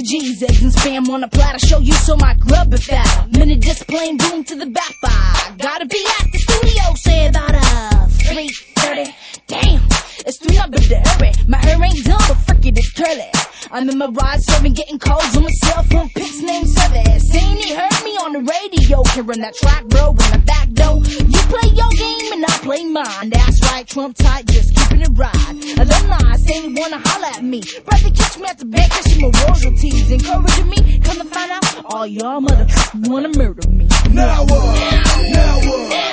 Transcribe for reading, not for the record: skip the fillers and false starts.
G's, eggs and spam on a platter. Show you so my grub is fatter. Minute just plain boom to the backfire. Gotta be at the studio, say about 3:30. Damn, it's 3 up in the hurry. My hair ain't done, but frick it, it's curly. I'm in my ride serving, getting calls on my cell phone, pics name service. Ain't he heard me on the radio, carrying that track, bro, in the back door. You play your game and I play mine. That's right, Trump tight, just keeping it right. Alumni say they wanna holler at me. Brother, catch me at the bank, catching my royalties. Encouraging me, come to find out, all y'all motherfuckers wanna murder me. Now what? Now what?